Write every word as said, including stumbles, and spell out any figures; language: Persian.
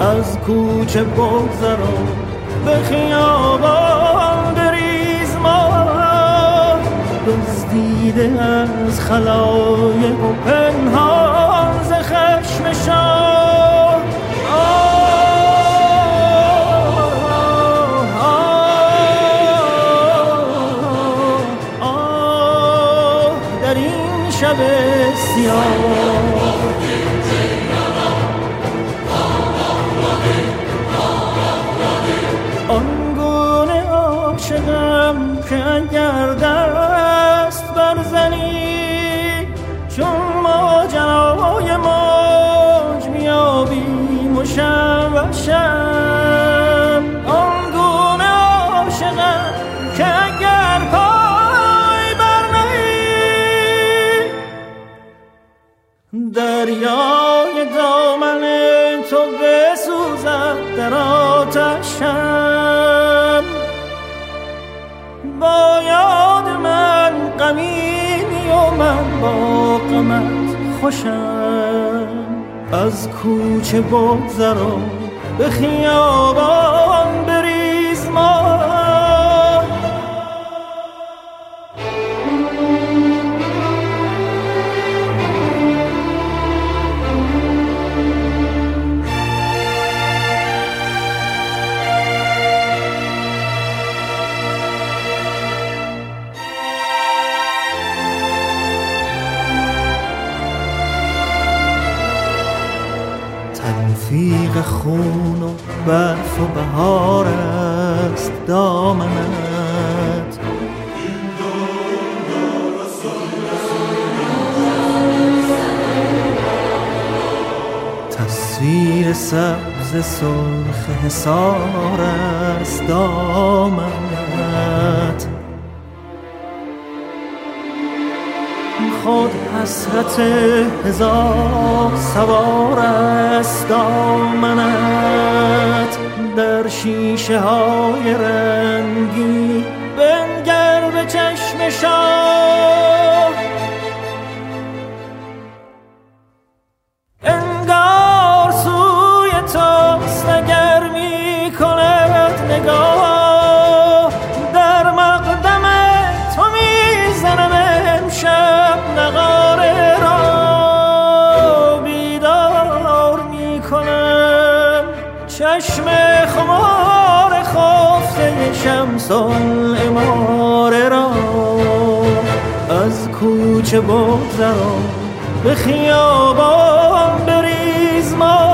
از کوچه بگذر و به خیابان بریز ما، دزدیده از خلایق و پنهان ز خشم شاه. آه در این شب سیاه آنگونه عاشقم که اگر دست برزنی چون ماجرای موج میابیم و شب و شب. آنگونه عاشقم که اگر پای برنهی دریای دامن تو بسوزد در آتشم. با یاد من غمیمی و من با غمت خوشم. از کوچه بگذر و به خیابان بریز ما. تلفیق خون و برف و بهار است دامنت. تصویر سبز سرخ حصار است دامنت. خود حسرت هزار سوار است دامنت. در شیشه های رنگی بنگر به چشم شاه. انگار سوی توست اگر می کند نگاه. در مقدم تو می زنم امشب نغاره را. بیدار می کنم چشم خمار خفته شمس العماره را. از کوچه بگذر و به خیابان بریز ما.